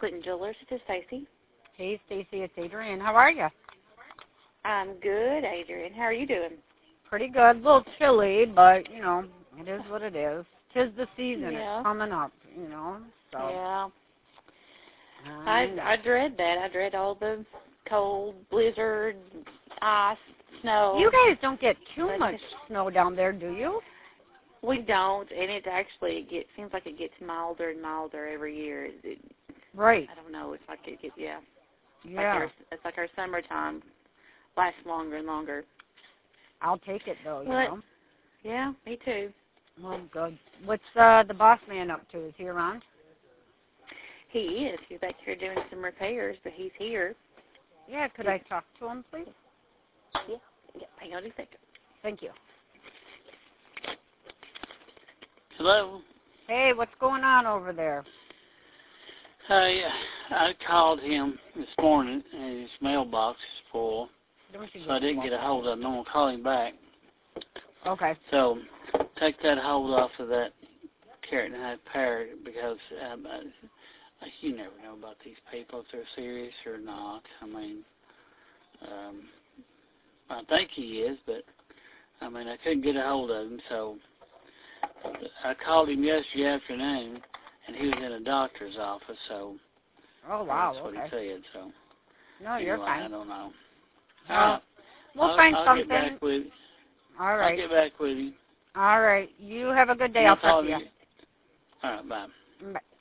Clinton Jewelers. This is Stacy. Hey, Stacy, it's Adrienne. How are you? I'm good, Adrienne. How are you doing? Pretty good. A little chilly, but, you know, it is what it is. 'Tis the season. Yeah. It's coming up, you know. So. Yeah. I dread that. I dread all the cold, blizzard, ice, snow. You guys don't get too much snow down there, do you? We don't, and it actually seems like it gets milder and milder every year. Right. I don't know. It's like it gets, yeah. Yeah. It's like our summertime lasts longer and longer. I'll take it, though, you know. Yeah, me too. Well, good. What's the boss man up to? Is he around? He is. He's back here doing some repairs, but he's here. Yeah, could I talk to him, please? Yeah. Hang on a second. Thank you. Hello? Hey, what's going on over there? Hey, I called him this morning, and his mailbox is full, so I didn't get a hold of him. I'm going to call him back. Okay. So take that hold off of that carrot and a pear, because you never know about these people, if they're serious or not. I mean, I think he is, but, I mean, I couldn't get a hold of him, so I called him yesterday afternoon, and he was in a doctor's office, so oh, wow, that's what he said. So no, you're fine. I don't know. We'll find something. Get back with, all right. I'll get back with you. All right. You have a good day. I'll talk to you. All right, bye. Bye.